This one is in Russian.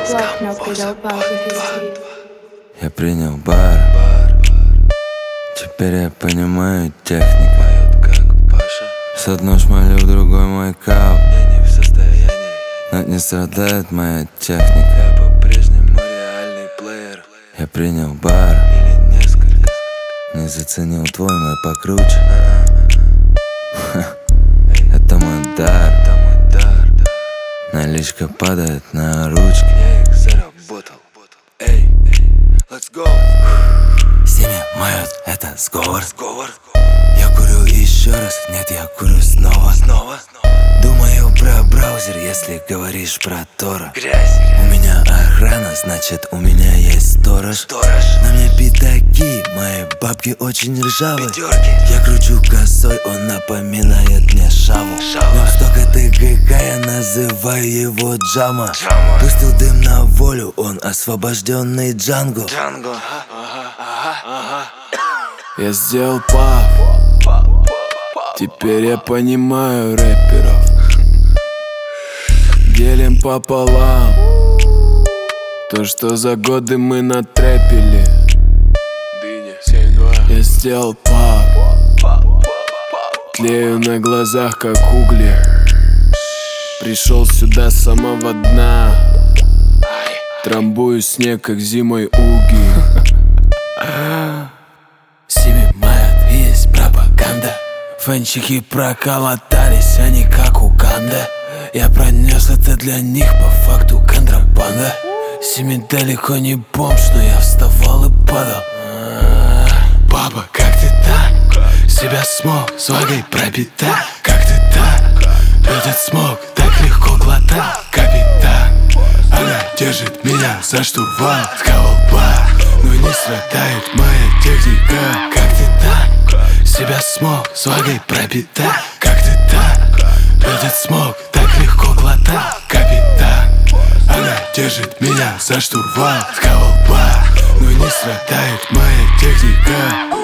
Я принял бар. Теперь я понимаю технику. С одной шмалю, в другой мой кап. Я не в состоянии, но не страдает моя техника. я по-прежнему реальный плеер. Я принял бар. Или несколько. Не заценил твой мой покруче. Это мой дар. Это мой дар. Наличка падает на ручки. Я их заработал. Эй, let's go. Снимают, это сговор. Сговор. Я курю еще раз, нет, я курю снова. Снова. Думаю про браузер, если говоришь про Тора. Грязь. У меня охрана, значит у меня есть сторож. Сторож. На мне пятаки, мои бабки очень ржавые. Пятерки. Я кручу косой, он напоминает мне шаву. Шава. Столько ты ГК, я называю его Джама. Джама. Пустил дым на волю, он освобожденный Джанго. Джанго. Я сделал пап. Теперь я понимаю рэперов. Делим пополам то, что за годы мы натрэпили. Дыня, 7-2. Я сделал пап. Тлею на глазах, как угли. Пришел сюда с самого дна. Трамбую снег, как зимой уги. Снимают, есть пропаганда. Фэнчики проколотались, они как Уганда. Я пронес это для них по факту контрабанда. Семи далеко не бомж, но я вставал и падал. Папа, как ты так? Себя смог, свагой пропитать. Как ты так? Этот смог так легко глотать. Капитан, она держит меня за штурвал. Скалба, но не страдает моя техника. Как ты так? Себя смог, свагой пропитать. Как ты так? Этот смог так легко глотать. Капитан, она держит меня за штурвал. Скалба, но не страдает моя техника.